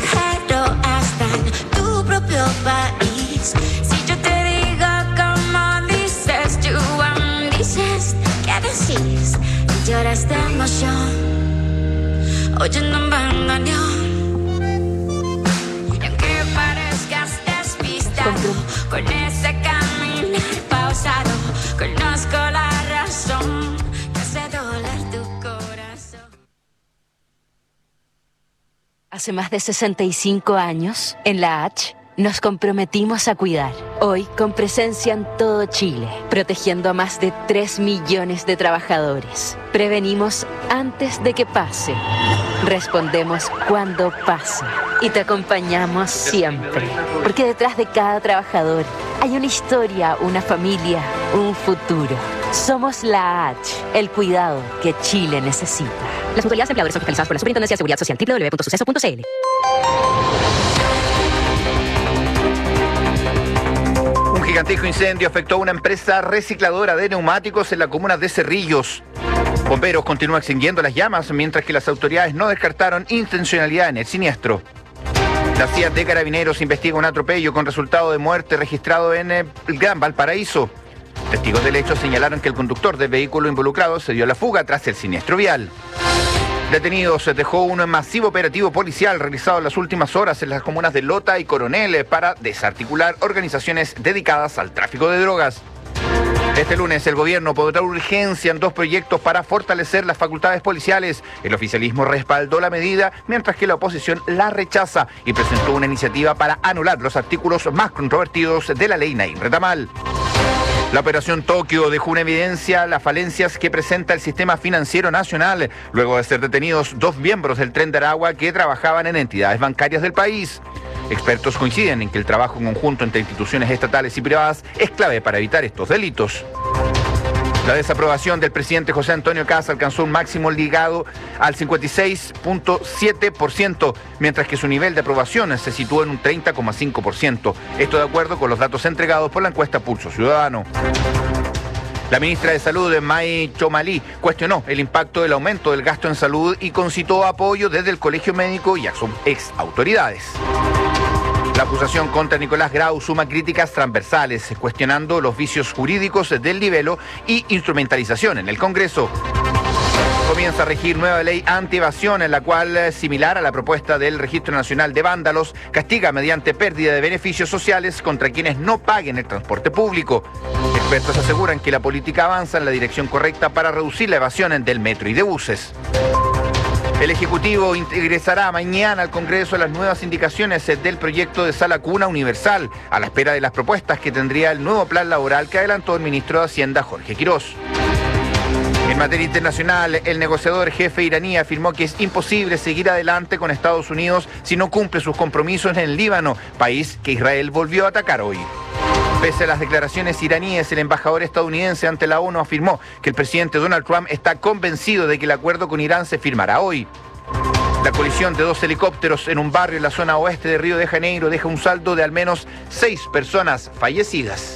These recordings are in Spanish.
extranjero, hasta en tu propio país. Si yo te digo como dices, tú dices, ¿qué decís? Y lloras de emoción, oyendo un bandoneón. Y aunque parezcas despistado, con ese caminar pausado, conozco la razón que hace doler tu corazón. Hace más de 65 años, en la H, nos comprometimos a cuidar. Hoy, con presencia en todo Chile, protegiendo a más de 3 millones de trabajadores. Prevenimos antes de que pase. Respondemos cuando pasa. Y te acompañamos siempre. Porque detrás de cada trabajador hay una historia, una familia, un futuro. Somos la H, el cuidado que Chile necesita. Las autoridades empleadoras son fiscalizadas por la Superintendencia de Seguridad Social, www.suceso.cl. Un gigantesco incendio afectó a una empresa recicladora de neumáticos en la comuna de Cerrillos. Bomberos continúan extinguiendo las llamas, mientras que las autoridades no descartaron intencionalidad en el siniestro. La CIA de Carabineros investiga un atropello con resultado de muerte registrado en el Gran Valparaíso. Testigos del hecho señalaron que el conductor del vehículo involucrado se dio a la fuga tras el siniestro vial. Detenidos se dejó un masivo operativo policial realizado en las últimas horas en las comunas de Lota y Coronel para desarticular organizaciones dedicadas al tráfico de drogas. Este lunes el gobierno pondrá urgencia en 2 proyectos para fortalecer las facultades policiales. El oficialismo respaldó la medida, mientras que la oposición la rechaza y presentó una iniciativa para anular los artículos más controvertidos de la ley Naim Retamal. La operación Tokio dejó en evidencia las falencias que presenta el sistema financiero nacional, luego de ser detenidos 2 miembros del Tren de Aragua que trabajaban en entidades bancarias del país. Expertos coinciden en que el trabajo conjunto entre instituciones estatales y privadas es clave para evitar estos delitos. La desaprobación del presidente José Antonio Kast alcanzó un máximo ligado al 56.7%, mientras que su nivel de aprobación se situó en un 30.5%. Esto de acuerdo con los datos entregados por la encuesta Pulso Ciudadano. La ministra de Salud, May Chomalí, cuestionó el impacto del aumento del gasto en salud y concitó apoyo desde el Colegio Médico y ex autoridades. La acusación contra Nicolás Grau suma críticas transversales, cuestionando los vicios jurídicos del libelo y instrumentalización en el Congreso. Comienza a regir nueva ley anti-evasión, en la cual, similar a la propuesta del Registro Nacional de Vándalos, castiga mediante pérdida de beneficios sociales contra quienes no paguen el transporte público. Expertos aseguran que la política avanza en la dirección correcta para reducir la evasión del metro y de buses. El Ejecutivo ingresará mañana al Congreso las nuevas indicaciones del proyecto de sala cuna universal, a la espera de las propuestas que tendría el nuevo plan laboral que adelantó el ministro de Hacienda, Jorge Quirós. En materia internacional, el negociador jefe iraní afirmó que es imposible seguir adelante con Estados Unidos si no cumple sus compromisos en el Líbano, país que Israel volvió a atacar hoy. Pese a las declaraciones iraníes, el embajador estadounidense ante la ONU afirmó que el presidente Donald Trump está convencido de que el acuerdo con Irán se firmará hoy. La colisión de 2 helicópteros en un barrio en la zona oeste de Río de Janeiro deja un saldo de al menos 6 personas fallecidas.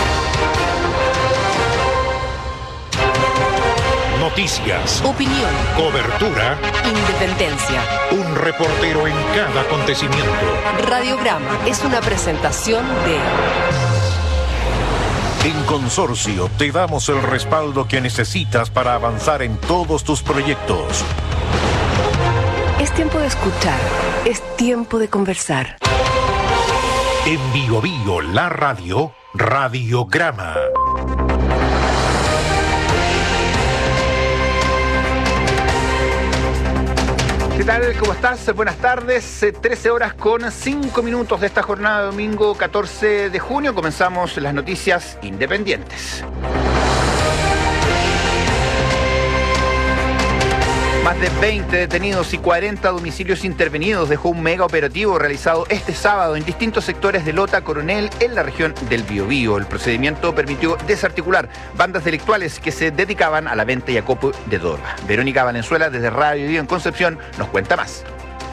Noticias, opinión, cobertura, independencia. un reportero en cada acontecimiento. Radiograma es una presentación de... En Consorcio te damos el respaldo que necesitas para avanzar en todos tus proyectos. Es tiempo de escuchar, es tiempo de conversar. En Bio Bio, la radio, Radiograma. ¿Qué tal? ¿Cómo estás? Buenas tardes. 13 horas con 5 minutos de esta jornada de domingo 14 de junio. Comenzamos las noticias independientes. Más de 20 detenidos y 40 domicilios intervenidos dejó un mega operativo realizado este sábado en distintos sectores de Lota, Coronel, en la región del Biobío. El procedimiento permitió desarticular bandas delictuales que se dedicaban a la venta y acopio de droga. Verónica Valenzuela, desde Radio Bio en Concepción, nos cuenta más. 20 detenidos y 40 domicilios intervenidos dejó un mega operativo realizado este sábado en distintos sectores de Lota, Coronel, en la región del Biobío. El procedimiento permitió desarticular bandas delictuales que se dedicaban a la venta y acopio de droga. Verónica Valenzuela, desde Radio Bio en Concepción, nos cuenta más.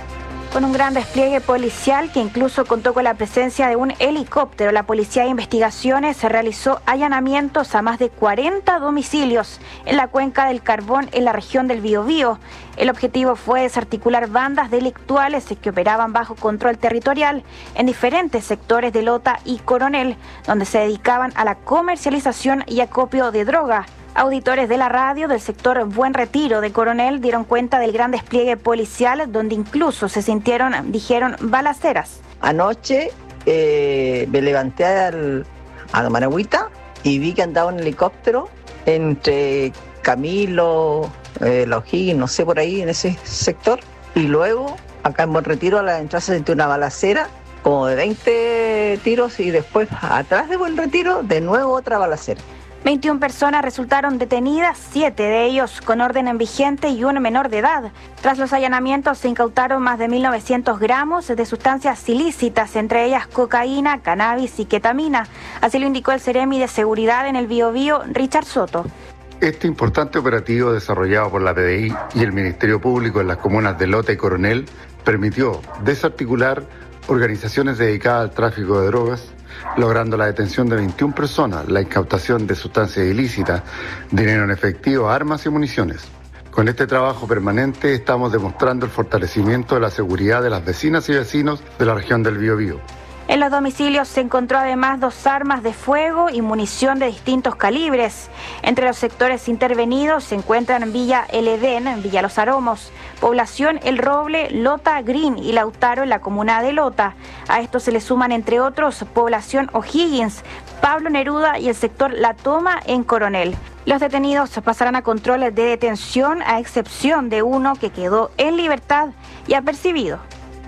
Con un gran despliegue policial que incluso contó con la presencia de un helicóptero, la Policía de Investigaciones se realizó allanamientos a más de 40 domicilios en la cuenca del Carbón en la región del Biobío. El objetivo fue desarticular bandas delictuales que operaban bajo control territorial en diferentes sectores de Lota y Coronel, donde se dedicaban a la comercialización y acopio de droga. Auditores de la radio del sector Buen Retiro de Coronel dieron cuenta del gran despliegue policial, donde incluso se sintieron, dijeron, balaceras. Anoche me levanté a Managüita y vi que andaba un helicóptero entre Camilo, La O'Higgins, no sé, por ahí en ese sector. Y luego, acá en Buen Retiro, a la entrada se sintió una balacera, como de 20 tiros, y después, atrás de Buen Retiro, de nuevo otra balacera. 21 personas resultaron detenidas, 7 de ellos con orden en vigente y un menor de edad. Tras los allanamientos se incautaron más de 1.900 gramos de sustancias ilícitas, entre ellas cocaína, cannabis y ketamina. Así lo indicó el Seremi de Seguridad en el Biobío, Richard Soto. Este importante operativo desarrollado por la PDI y el Ministerio Público en las comunas de Lota y Coronel permitió desarticular organizaciones dedicadas al tráfico de drogas, logrando la detención de 21 personas, la incautación de sustancias ilícitas, dinero en efectivo, armas y municiones. Con este trabajo permanente estamos demostrando el fortalecimiento de la seguridad de las vecinas y vecinos de la región del Biobío. En los domicilios se encontró además 2 armas de fuego y munición de distintos calibres. Entre los sectores intervenidos se encuentran Villa El Edén, Villa Los Aromos, Población El Roble, Lota Green y Lautaro en la comuna de Lota. A esto se le suman, entre otros, Población O'Higgins, Pablo Neruda y el sector La Toma en Coronel. Los detenidos pasarán a control de detención, a excepción de uno que quedó en libertad y apercibido.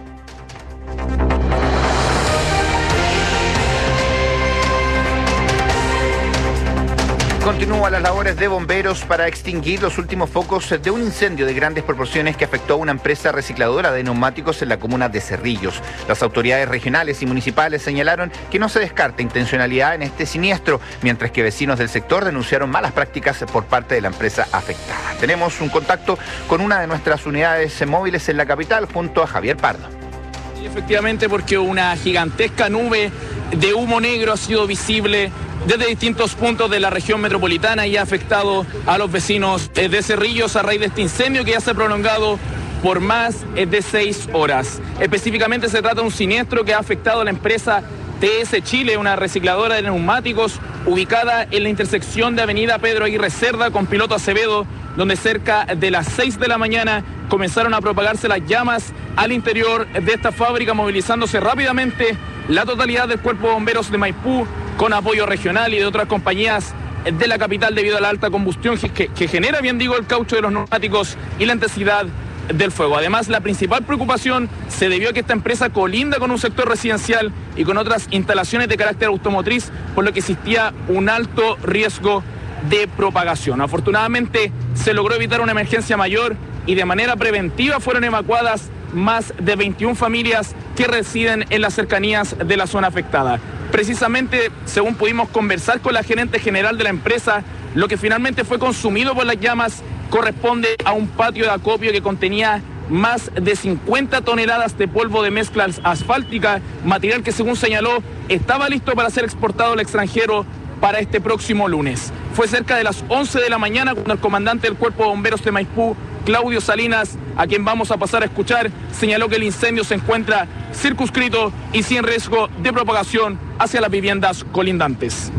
Continúan las labores de bomberos para extinguir los últimos focos de un incendio de grandes proporciones que afectó a una empresa recicladora de neumáticos en la comuna de Cerrillos. Las autoridades regionales y municipales señalaron que no se descarta intencionalidad en este siniestro, mientras que vecinos del sector denunciaron malas prácticas por parte de la empresa afectada. Tenemos un contacto con una de nuestras unidades móviles en la capital junto a Javier Pardo. Y efectivamente, porque una gigantesca nube de humo negro ha sido visible desde distintos puntos de la región metropolitana y ha afectado a los vecinos de Cerrillos a raíz de este incendio que ya se ha prolongado por más de 6 horas. Específicamente se trata de un siniestro que ha afectado a la empresa TS Chile, una recicladora de neumáticos ubicada en la intersección de Avenida Pedro Aguirre Cerda con Piloto Acevedo, donde cerca de las 6 de la mañana comenzaron a propagarse las llamas al interior de esta fábrica, movilizándose rápidamente la totalidad del Cuerpo de Bomberos de Maipú, con apoyo regional y de otras compañías de la capital debido a la alta combustión que genera, bien digo, el caucho de los neumáticos y la intensidad del fuego. Además, la principal preocupación se debió a que esta empresa colinda con un sector residencial y con otras instalaciones de carácter automotriz, por lo que existía un alto riesgo de propagación. Afortunadamente, se logró evitar una emergencia mayor y de manera preventiva fueron evacuadas más de 21 familias que residen en las cercanías de la zona afectada. Precisamente, según pudimos conversar con la gerente general de la empresa, lo que finalmente fue consumido por las llamas corresponde a un patio de acopio que contenía más de 50 toneladas de polvo de mezcla asfáltica, material que, según señaló, estaba listo para ser exportado al extranjero para este próximo lunes. Fue cerca de las 11 de la mañana cuando el comandante del Cuerpo de Bomberos de Maipú, Claudio Salinas, a quien vamos a pasar a escuchar, señaló que el incendio se encuentra circunscrito y sin riesgo de propagación hacia las viviendas colindantes.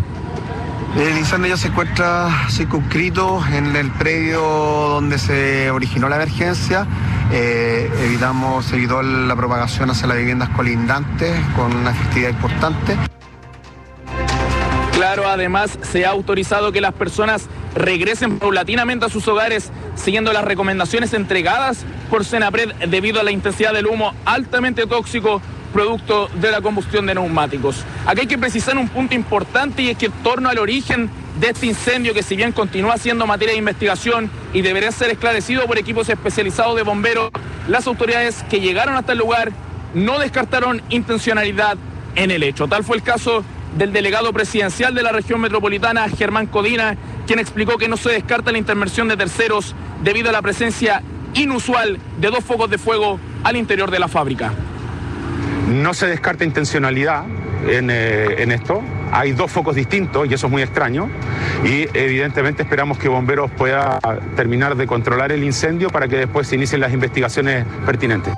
El incendio ya se encuentra circunscrito en el predio donde se originó la emergencia. Se evitó la propagación hacia las viviendas colindantes con una efectividad importante. Claro, además se ha autorizado que las personas regresen paulatinamente a sus hogares siguiendo las recomendaciones entregadas por Senapred debido a la intensidad del humo altamente tóxico producto de la combustión de neumáticos. Aquí hay que precisar un punto importante, y es que en torno al origen de este incendio, que si bien continúa siendo materia de investigación y deberá ser esclarecido por equipos especializados de bomberos, las autoridades que llegaron hasta el lugar no descartaron intencionalidad en el hecho. Tal fue el caso del delegado presidencial de la región metropolitana, Germán Codina, quien explicó que no se descarta la intervención de terceros debido a la presencia inusual de 2 focos de fuego al interior de la fábrica. No se descarta intencionalidad en esto. Hay 2 focos distintos y eso es muy extraño. Y evidentemente esperamos que Bomberos pueda terminar de controlar el incendio para que después se inicien las investigaciones pertinentes.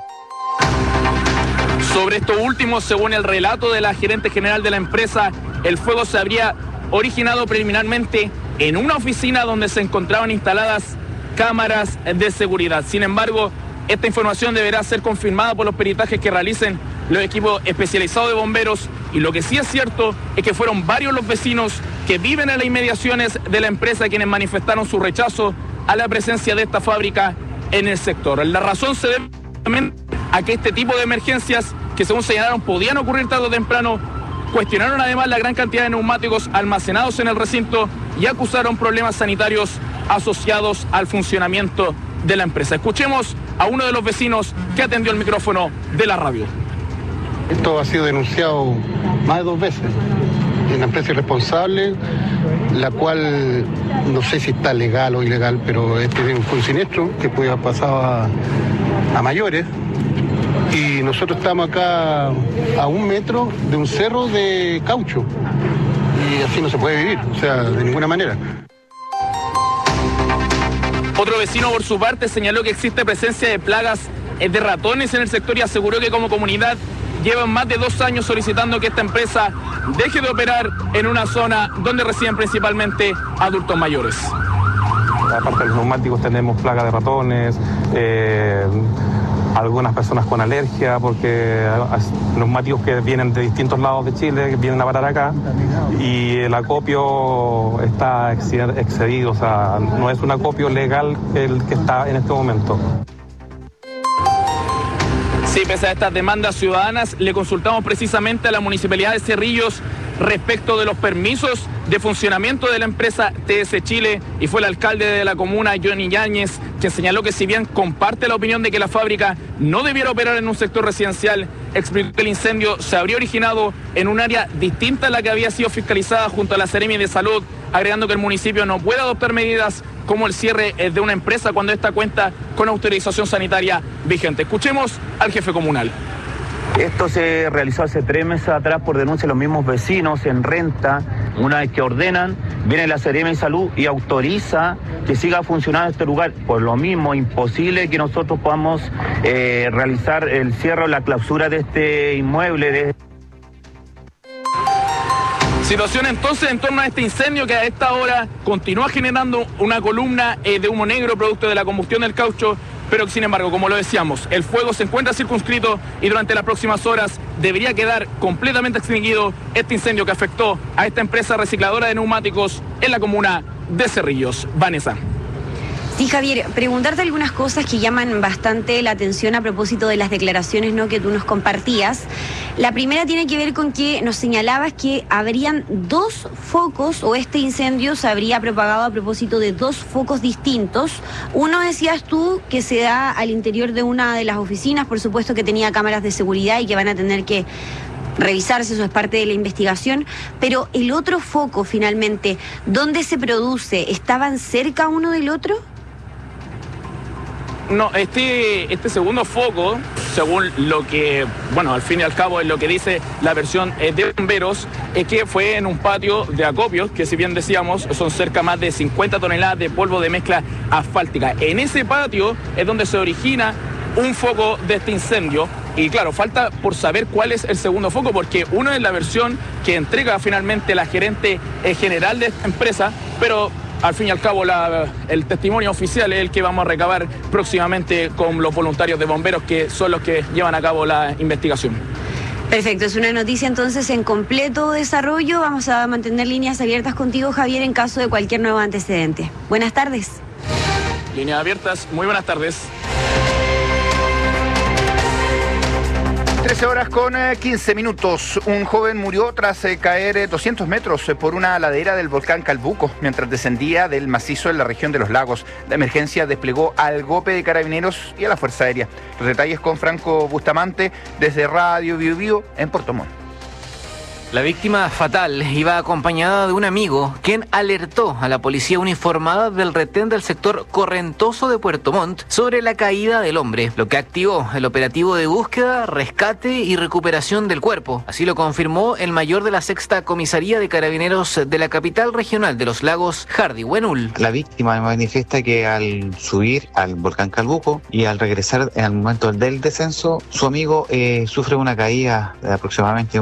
Sobre esto último, según el relato de la gerente general de la empresa, el fuego se habría originado preliminarmente en una oficina donde se encontraban instaladas cámaras de seguridad. Sin embargo, esta información deberá ser confirmada por los peritajes que realicen los equipos especializados de bomberos, y lo que sí es cierto es que fueron varios los vecinos que viven en las inmediaciones de la empresa quienes manifestaron su rechazo a la presencia de esta fábrica en el sector. La razón se debe a que este tipo de emergencias, que según señalaron podían ocurrir tarde o temprano, cuestionaron además la gran cantidad de neumáticos almacenados en el recinto y acusaron problemas sanitarios asociados al funcionamiento de la empresa. Escuchemos a uno de los vecinos que atendió el micrófono de la radio. Esto ha sido denunciado más de 2 veces. Es una empresa irresponsable, la cual no sé si está legal o ilegal, pero fue un siniestro que puede haber pasado a mayores. Y nosotros estamos acá a 1 metro de un cerro de caucho. Y así no se puede vivir, o sea, de ninguna manera. Otro vecino, por su parte, señaló que existe presencia de plagas de ratones en el sector y aseguró que como comunidad llevan más de 2 años solicitando que esta empresa deje de operar en una zona donde residen principalmente adultos mayores. Aparte de los neumáticos tenemos plaga de ratones, algunas personas con alergia, porque neumáticos que vienen de distintos lados de Chile, que vienen a parar acá, y el acopio está excedido, o sea, no es un acopio legal el que está en este momento. Sí, pese a estas demandas ciudadanas, le consultamos precisamente a la Municipalidad de Cerrillos respecto de los permisos de funcionamiento de la empresa TS Chile, y fue el alcalde de la comuna, Johnny Yáñez, quien señaló que si bien comparte la opinión de que la fábrica no debiera operar en un sector residencial, explicó que el incendio se habría originado en un área distinta a la que había sido fiscalizada junto a la Seremi de Salud, agregando que el municipio no puede adoptar medidas como el cierre de una empresa cuando esta cuenta con autorización sanitaria vigente. Escuchemos al jefe comunal. Esto se realizó hace 3 meses atrás por denuncia de los mismos vecinos en renta. Una vez que ordenan, viene la Seremi de Salud y autoriza que siga funcionando este lugar. Por lo mismo, imposible que nosotros podamos realizar el cierre o la clausura de este inmueble. Situación entonces en torno a este incendio que a esta hora continúa generando una columna de humo negro producto de la combustión del caucho, pero sin embargo, como lo decíamos, el fuego se encuentra circunscrito y durante las próximas horas debería quedar completamente extinguido este incendio que afectó a esta empresa recicladora de neumáticos en la comuna de Cerrillos. Vanessa. Sí, Javier, preguntarte algunas cosas que llaman bastante la atención a propósito de las declaraciones, ¿no?, que tú nos compartías. La primera tiene que ver con que nos señalabas que habrían 2 focos, o este incendio se habría propagado a propósito de 2 focos distintos. Uno, decías tú, que se da al interior de una de las oficinas, por supuesto que tenía cámaras de seguridad y que van a tener que revisarse, eso es parte de la investigación, pero el otro foco finalmente, ¿dónde se produce? ¿Estaban cerca uno del otro? No, este segundo foco, según lo que, bueno, al fin y al cabo es lo que dice la versión de bomberos, es que fue en un patio de acopios, que si bien decíamos, son cerca más de 50 toneladas de polvo de mezcla asfáltica. En ese patio es donde se origina un foco de este incendio. Y claro, falta por saber cuál es el segundo foco, porque uno es la versión que entrega finalmente la gerente general de esta empresa, pero al fin y al cabo el testimonio oficial es el que vamos a recabar próximamente con los voluntarios de bomberos, que son los que llevan a cabo la investigación. Perfecto, es una noticia entonces en completo desarrollo. Vamos a mantener líneas abiertas contigo, Javier, en caso de cualquier nuevo antecedente. Buenas tardes. Líneas abiertas, muy buenas tardes. 13 horas con 15 minutos. Un joven murió tras caer 200 metros por una ladera del volcán Calbuco mientras descendía del macizo en la región de Los Lagos. La emergencia desplegó al GOPE de Carabineros y a la Fuerza Aérea. Los detalles con Franco Bustamante desde Radio Biobío en Puerto Montt. La víctima fatal iba acompañada de un amigo, quien alertó a la policía uniformada del retén del sector Correntoso de Puerto Montt sobre la caída del hombre, lo que activó el operativo de búsqueda, rescate y recuperación del cuerpo. Así lo confirmó el mayor de la 6ª Comisaría de Carabineros de la capital regional de los Lagos, Hardy Wenul. La víctima manifiesta que al subir al volcán Calbuco y al regresar en el momento del descenso, su amigo sufre una caída de aproximadamente